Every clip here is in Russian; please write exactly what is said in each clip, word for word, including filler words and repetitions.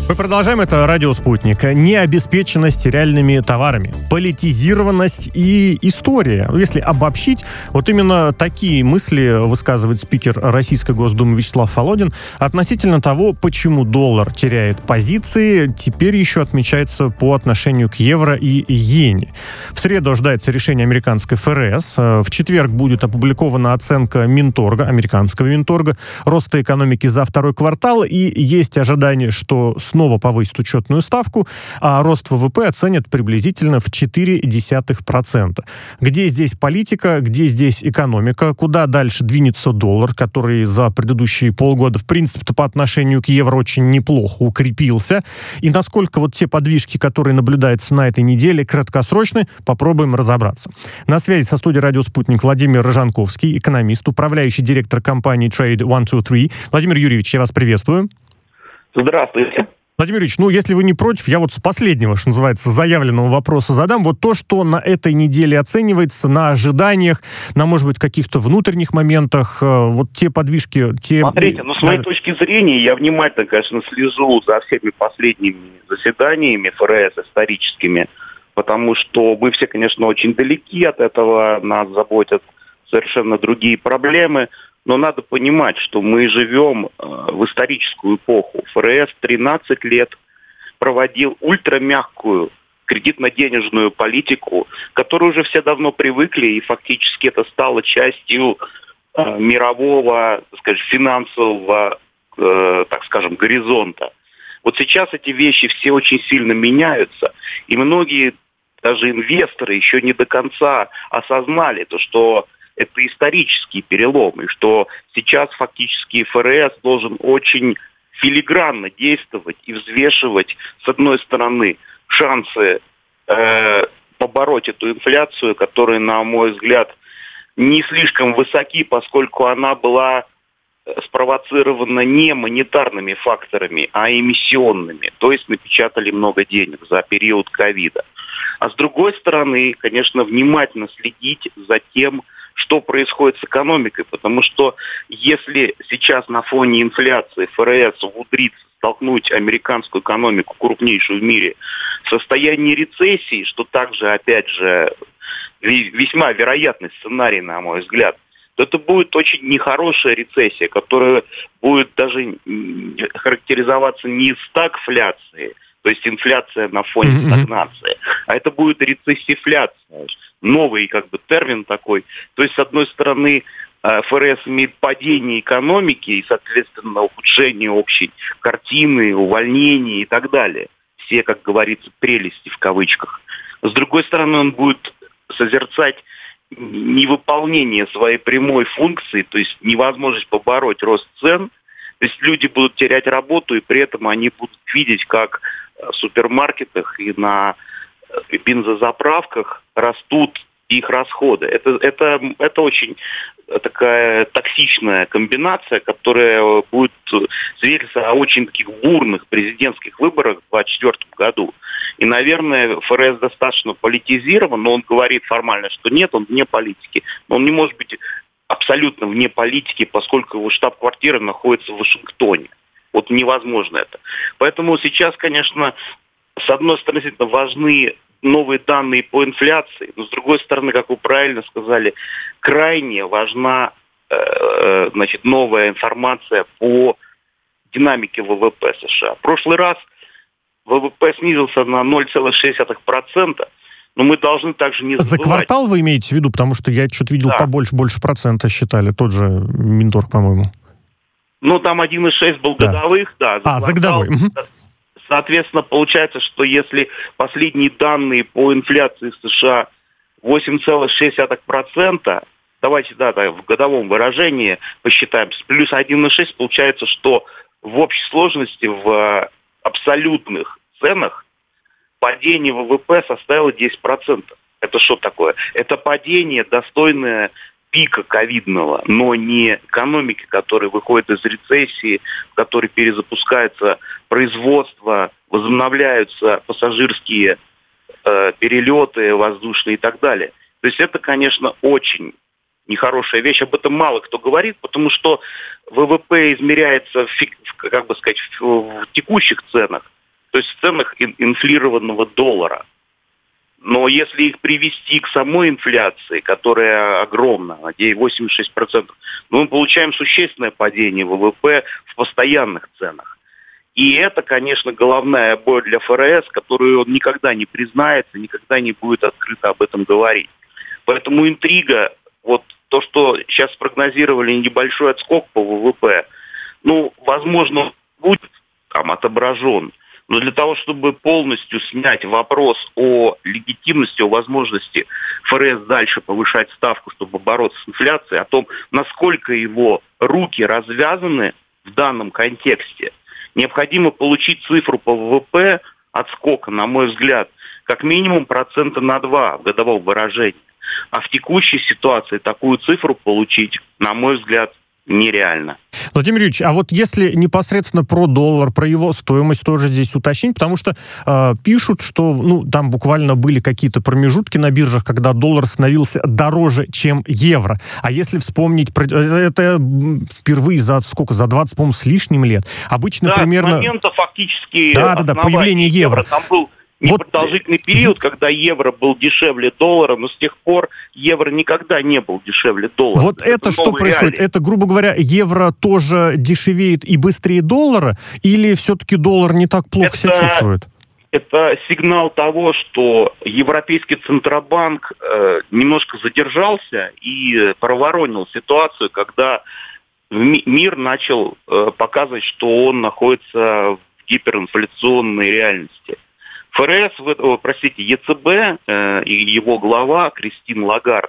Мы продолжаем. Это «Радио Спутник». Необеспеченность реальными товарами, политизированность и история. Если обобщить, вот именно такие мысли высказывает спикер Российской Госдумы Вячеслав Володин относительно того, почему доллар теряет позиции, теперь еще отмечается по отношению к евро и иене. В среду ожидается решение американской эф эр эс. В четверг будет опубликована оценка Минторга, американского Минторга, роста экономики за второй квартал, и есть ожидание, что снова повысит учетную ставку, а рост вэ вэ пэ оценят приблизительно в четыре десятых процента. Где здесь политика, где здесь экономика, куда дальше двинется доллар, который за предыдущие полгода, в принципе-то, по отношению к евро очень неплохо укрепился, и насколько вот те подвижки, которые наблюдаются на этой неделе, краткосрочны, попробуем разобраться. На связи со студией «Радио Спутник» Владимир Рыжанковский, экономист, управляющий директор компании Trade один, два, три. Владимир Юрьевич, я вас приветствую. Здравствуйте. Владимир Ильич, ну, если вы не против, я вот с последнего, что называется, заявленного вопроса задам. Вот то, что на этой неделе оценивается, на ожиданиях, на, может быть, каких-то внутренних моментах, вот те подвижки, те... Смотрите, ну, с моей да. точки зрения, я внимательно, конечно, слежу за всеми последними заседаниями эф эр эс историческими, потому что мы все, конечно, очень далеки от этого, нас заботят совершенно другие проблемы. Но надо понимать, что мы живем э, в историческую эпоху. эф эр эс тринадцать лет проводил ультрамягкую кредитно-денежную политику, к которой уже все давно привыкли, и фактически это стало частью э, мирового, так сказать, финансового, э, так скажем, горизонта. Вот сейчас эти вещи все очень сильно меняются, и многие, даже инвесторы, еще не до конца осознали то, что это исторический перелом, и что сейчас фактически эф эр эс должен очень филигранно действовать и взвешивать, с одной стороны, шансы э, побороть эту инфляцию, которая, на мой взгляд, не слишком высоки, поскольку она была спровоцирована не монетарными факторами, а эмиссионными, то есть напечатали много денег за период ковида. А с другой стороны, конечно, внимательно следить за тем, что происходит с экономикой, потому что если сейчас на фоне инфляции эф эр эс умудрится столкнуть американскую экономику, крупнейшую в мире, в состоянии рецессии, что также, опять же, весьма вероятный сценарий, на мой взгляд, то это будет очень нехорошая рецессия, которая будет даже характеризоваться не стагфляцией, то есть инфляция на фоне mm-hmm. стагнации, а это будет рецессифляция, новый как бы термин такой. То есть, с одной стороны, эф эр эс имеет падение экономики и, соответственно, ухудшение общей картины, увольнение и так далее. Все, как говорится, прелести в кавычках. С другой стороны, он будет созерцать невыполнение своей прямой функции, то есть невозможность побороть рост цен. То есть люди будут терять работу, и при этом они будут видеть, как в супермаркетах и на бензозаправках растут их расходы. Это, это, это очень такая токсичная комбинация, которая будет свидетельствовать о очень таких бурных президентских выборах в две тысячи двадцать четвёртом году. И, наверное, эф эр эс достаточно политизирован, но он говорит формально, что нет, он вне политики. Но он не может быть абсолютно вне политики, поскольку его штаб-квартира находится в Вашингтоне. Вот невозможно это. Поэтому сейчас, конечно, с одной стороны, действительно важны новые данные по инфляции, но с другой стороны, как вы правильно сказали, крайне важна э, значит, новая информация по динамике вэ вэ пэ США. В прошлый раз вэ вэ пэ снизился на ноль целых шесть десятых процента, но мы должны также не забывать... За квартал вы имеете в виду? Потому что я что-то видел, да. побольше, больше процента считали, тот же Минторг, по-моему. Ну, там один целых шесть десятых был да. годовых, да. За а, квартал, за годовой. Соответственно, получается, что если последние данные по инфляции в США восемь целых шесть десятых процента, давайте, да, да, в годовом выражении посчитаем, плюс один целых шесть десятых, получается, что в общей сложности в абсолютных ценах падение вэ вэ пэ составило десять процентов. Это что такое? Это падение, достойное пика ковидного, но не экономики, которая выходит из рецессии, в которой перезапускается производство, возобновляются пассажирские э, перелеты воздушные и так далее. То есть это, конечно, очень нехорошая вещь. Об этом мало кто говорит, потому что вэ вэ пэ измеряется в, как бы сказать, в, в текущих ценах. то есть в ценах инфлированного доллара. Но если их привести к самой инфляции, которая огромна, восемьдесят шесть процентов, ну, мы получаем существенное падение ВВП в постоянных ценах. И это, конечно, головная боль для ФРС, которую он никогда не признается, никогда не будет открыто об этом говорить. Поэтому интрига, вот то, что сейчас спрогнозировали небольшой отскок по ВВП, ну, возможно, будет там отображен. Но для того, чтобы полностью снять вопрос о легитимности, о возможности ФРС дальше повышать ставку, чтобы бороться с инфляцией, о том, насколько его руки развязаны в данном контексте, необходимо получить цифру по ВВП отскока, на мой взгляд, как минимум процента на два в годовом выражении. А в текущей ситуации такую цифру получить, на мой взгляд, нереально. Владимир Юрьевич, а вот если непосредственно про доллар, про его стоимость тоже здесь уточнить, потому что э, пишут, что ну, там буквально были какие-то промежутки на биржах, когда доллар становился дороже, чем евро. А если вспомнить, это впервые за сколько, за двадцать, по-моему, с лишним лет. Обычно да, примерно... с момента фактически да, да, да, появления евро. Там был непродолжительный вот период, когда евро был дешевле доллара, но с тех пор евро никогда не был дешевле доллара. Вот это, это что происходит? реалии. Это, грубо говоря, евро тоже дешевеет и быстрее доллара? Или все-таки доллар не так плохо это, себя чувствует? Это сигнал того, что Европейский Центробанк э, немножко задержался и проворонил ситуацию, когда ми- мир начал э, показывать, что он находится в гиперинфляционной реальности. ФРС, простите, ЕЦБ э, и его глава Кристин Лагард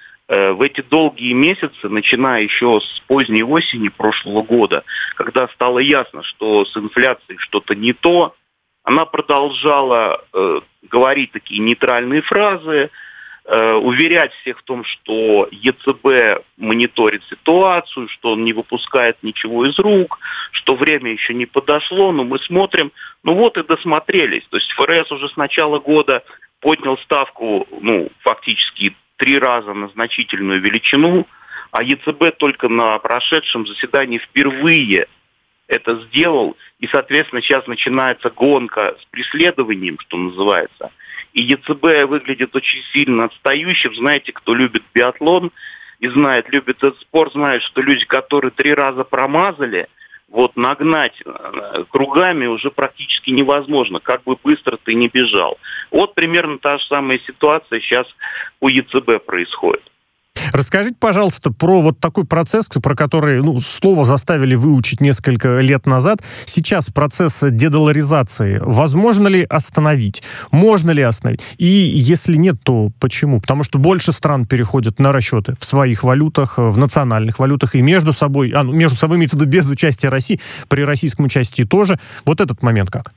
э, в эти долгие месяцы, начиная еще с поздней осени прошлого года, когда стало ясно, что с инфляцией что-то не то, она продолжала э, говорить такие нейтральные фразы, э, уверять всех в том, что ЕЦБ мониторит ситуацию, что он не выпускает ничего из рук, что время еще не подошло, но мы смотрим. Ну вот и досмотрелись. То есть ФРС уже с начала года поднял ставку, ну, фактически три раза на значительную величину, а ЕЦБ только на прошедшем заседании впервые это сделал. И, соответственно, сейчас начинается гонка с преследованием, что называется. И ЕЦБ выглядит очень сильно отстающим. Знаете, кто любит биатлон и знает, любит этот спорт, знает, что люди, которые три раза промазали, вот нагнать кругами уже практически невозможно, как бы быстро ты ни бежал. Вот примерно та же самая ситуация сейчас у ЕЦБ происходит. Расскажите, пожалуйста, про вот такой процесс, про который, ну, слово заставили выучить несколько лет назад. Сейчас процесс дедоларизации возможно ли остановить? Можно ли остановить? И если нет, то почему? Потому что больше стран переходят на расчеты в своих валютах, в национальных валютах и между собой, а, ну, между собой имеется в виду без участия России, при российском участии тоже. Вот этот момент как?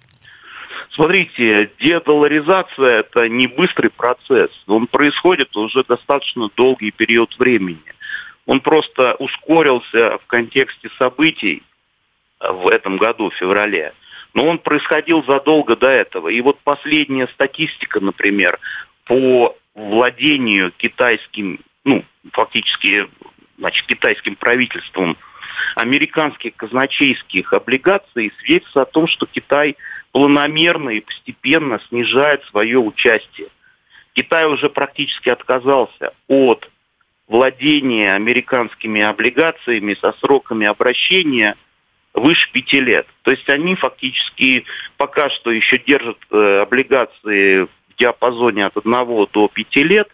Смотрите, дедоларизация – это не быстрый процесс. Он происходит уже достаточно долгий период времени. Он просто ускорился в контексте событий в этом году, в феврале. Но он происходил задолго до этого. И вот последняя статистика, например, по владению китайским, ну, фактически, значит, китайским правительством американских казначейских облигаций свидетельствует о том, что Китай планомерно и постепенно снижает свое участие. Китай уже практически отказался от владения американскими облигациями со сроками обращения выше пяти лет. То есть они фактически пока что еще держат э, облигации в диапазоне от одного до пяти лет,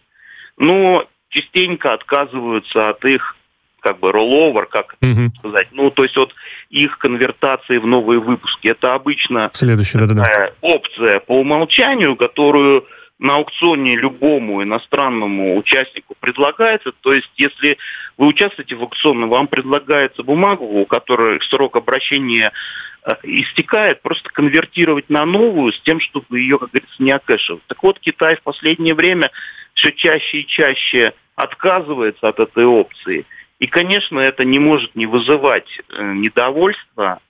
но частенько отказываются от их как бы rollover, как угу. сказать, ну, то есть от их конвертации в новые выпуски. Это обычно Следующая, да, да. опция по умолчанию, которую на аукционе любому иностранному участнику предлагается. То есть, если вы участвуете в аукционе, вам предлагается бумагу, у которой срок обращения истекает, просто конвертировать на новую с тем, чтобы ее, как говорится, не окэшивать. Так вот, Китай в последнее время все чаще и чаще отказывается от этой опции. И, конечно, это не может не вызывать недовольства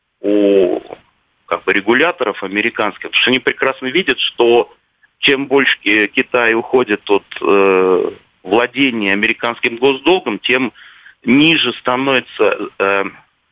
у как бы, регуляторов американских, потому что они прекрасно видят, что чем больше Китай уходит от э, владения американским госдолгом, тем ниже становится э,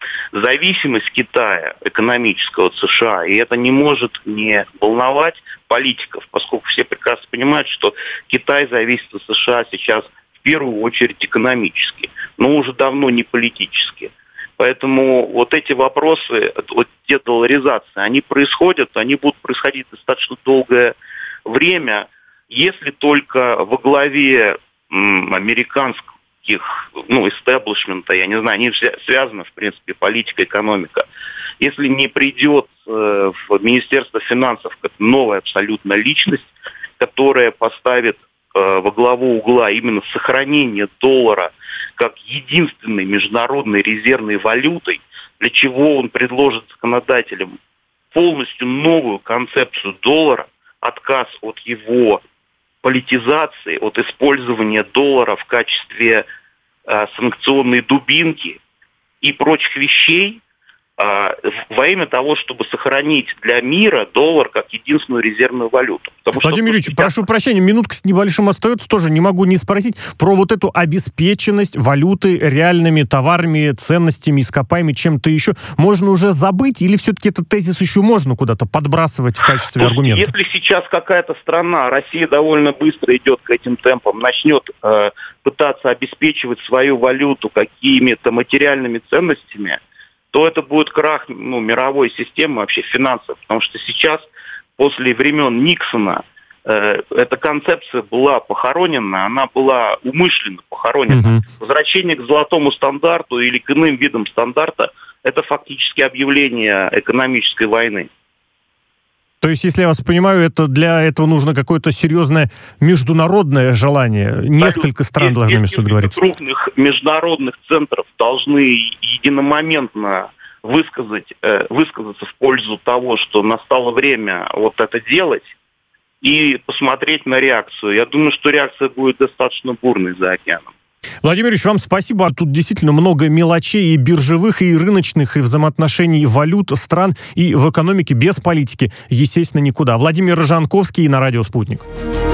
зависимость Китая экономического от США, и это не может не волновать политиков, поскольку все прекрасно понимают, что Китай зависит от США сейчас в первую очередь экономически, но уже давно не политически. Поэтому вот эти вопросы, вот те долларизации, они происходят, они будут происходить достаточно долгое время, если только во главе м, американских, ну, истеблишмента, я не знаю, они связаны, в принципе, политика, экономика. Если не придет э, в Министерство финансов новая абсолютно личность, которая поставит э, во главу угла именно сохранение доллара как единственной международной резервной валютой, для чего он предложит законодателям полностью новую концепцию доллара, отказ от его политизации, от использования доллара в качестве э, санкционной дубинки и прочих вещей, э, во имя того, чтобы сохранить для мира доллар как единственную резервную валюту. Потому Владимир что Ильич, сейчас... прошу прощения, минутка с небольшим остается, тоже не могу не спросить про вот эту обеспеченность валюты реальными товарами, ценностями, ископаемыми, чем-то еще. Можно уже забыть или все-таки этот тезис еще можно куда-то подбрасывать в качестве Слушайте, аргумента? Если сейчас какая-то страна, Россия довольно быстро идет к этим темпам, начнет э, пытаться обеспечивать свою валюту какими-то материальными ценностями, то это будет крах, ну, мировой системы вообще финансов, потому что сейчас после времен Никсона э, эта концепция была похоронена, она была умышленно похоронена. Mm-hmm. Возвращение к золотому стандарту или к иным видам стандарта – это фактически объявление экономической войны. То есть, если я вас понимаю, это для этого нужно какое-то серьезное международное желание. Несколько стран должны между собой договориться. Крупных международных центров должны единомоментно высказать, э, высказаться в пользу того, что настало время вот это делать, и посмотреть на реакцию. Я думаю, что реакция будет достаточно бурной за океаном. Владимир Ильич, вам спасибо. Тут действительно много мелочей и биржевых, и рыночных, и взаимоотношений валют, стран, и в экономике без политики, естественно, никуда. Владимир Рожанковский на радио «Спутник».